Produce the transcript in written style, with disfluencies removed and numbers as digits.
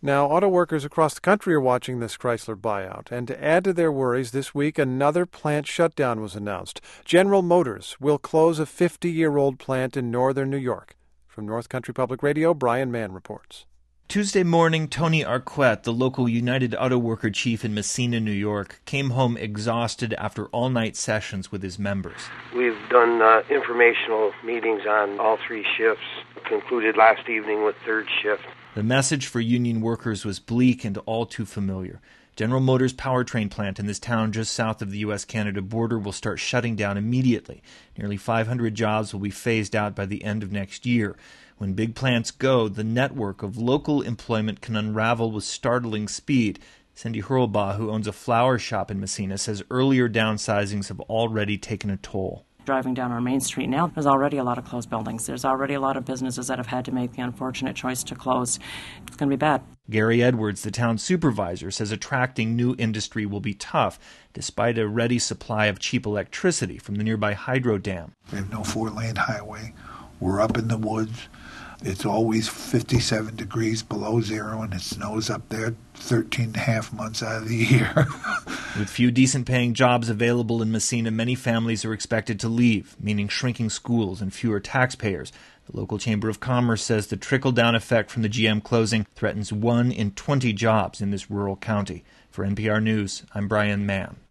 Now, auto workers across the country are watching this Chrysler buyout, and to add to their worries, this week another plant shutdown was announced. General Motors will close a 50-year-old plant in northern New York. From North Country Public Radio, Brian Mann reports. Tuesday morning, Tony Arquette, the local United Auto Worker chief in Messina, New York, came home exhausted after all-night sessions with his members. We've done informational meetings on all three shifts, concluded last evening with third shift. The message for union workers was bleak and all too familiar. General Motors' powertrain plant in this town just south of the U.S.-Canada border will start shutting down immediately. Nearly 500 jobs will be phased out by the end of next year. When big plants go, the network of local employment can unravel with startling speed. Cindy Hurlbaugh, who owns a flower shop in Messina, says earlier downsizings have already taken a toll. Driving down our main street now, there's already a lot of closed buildings. There's already a lot of businesses that have had to make the unfortunate choice to close. It's going to be bad. Gary Edwards, the town supervisor, says attracting new industry will be tough, despite a ready supply of cheap electricity from the nearby hydro dam. We have no four-lane highway. We're up in the woods. It's always 57 degrees below zero, and it snows up there 13 and a half months out of the year. With few decent-paying jobs available in Messina, many families are expected to leave, meaning shrinking schools and fewer taxpayers. The local Chamber of Commerce says the trickle-down effect from the GM closing threatens 1 in 20 jobs in this rural county. For NPR News, I'm Brian Mann.